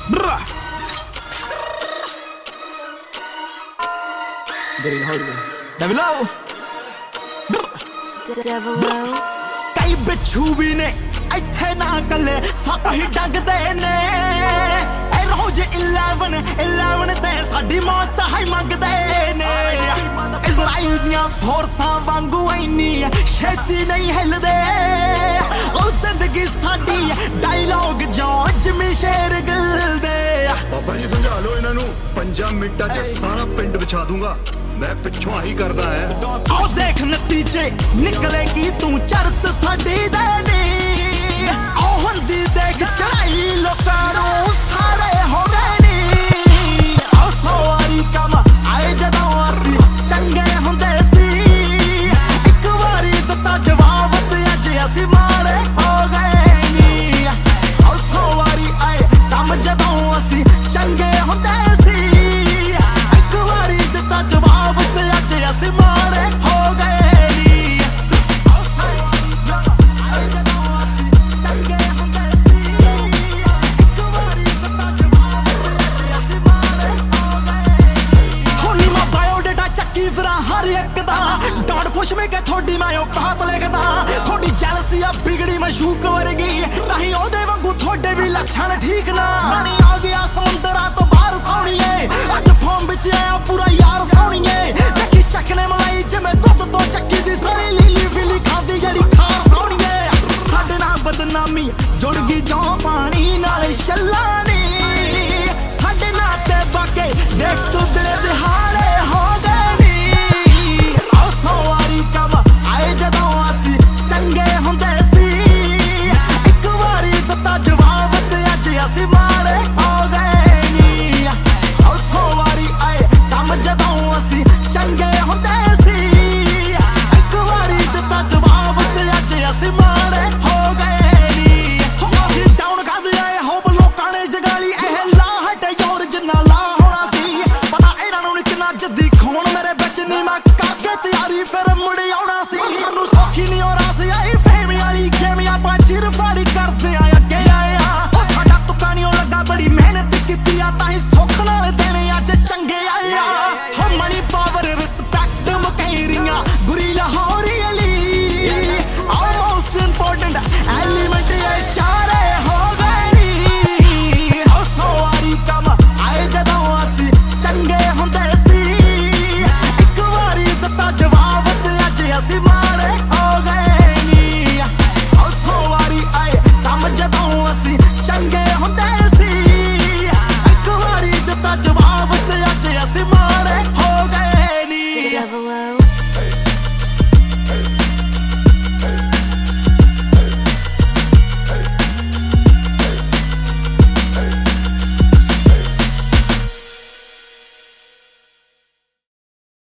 कई बिच्छू भी ने इत्थे ना कले सप ही डंगदे ने रोज 11 ते साडी मौत ही मंगदे ने इजराइल दियां फोर्सां वांगू इन्नी छेती नहीं हिलदे ओ जिंदगी साडी डायलॉग जो जिमी शेर गलदे बाबा जी समझा लो इन्हां नू 5 मिंटां च सारा पिंड विछा दूंगा मैं पिछों आही करदा है आओ देख नतीजे निकलेगी तू चरत साडी देनी आओ हुंदी देख चढ़ाई लोकां नू सारे हो गए नी आओ सवारी कम आए जदों असी चंगे हुंदे सी एक वारी दित्ता जवाब ते अज असी मारे हो गए नी आओ सवारी आए कम जदों असी चंगे हुंदे सी एक वारी दित्ता जवाब ते अज असी मारे हो गए नी आओ सवारी आए जदों असी चंगे हुंदे सी एक वारी दित्ता जवाब ते अज असी मारे हो गए होनी मैं बायोडेटा चक्की फिरां हर एक दा डॉट पुश में के थोड़ी मैं औकात लिखदा थोड़ी जेलसी आ बिगड़ी मशूक वर्गी ताही ओदे वांगू थोड़े भी लक्षण ठीक ना पानी आ गया समुंदरा तो बाहर सोणीए अज फॉर्म विच आया पूरा यार सोणीए चक्की चकने मलाई जिवें दुध तो चक्की दी सारी लीली फिली खांदी जड़ी खार सोणीए साडे नाल बदनामी जुड़ गई जो पानी नाल छल्लानी साडे नाल ते बाके देख तू दिल दिहाड़े हो गए नी आओ सवारी कम आए जदों असी चंगे हुंदे सी एक वारी दित्ता जवाब ते अज असी मारे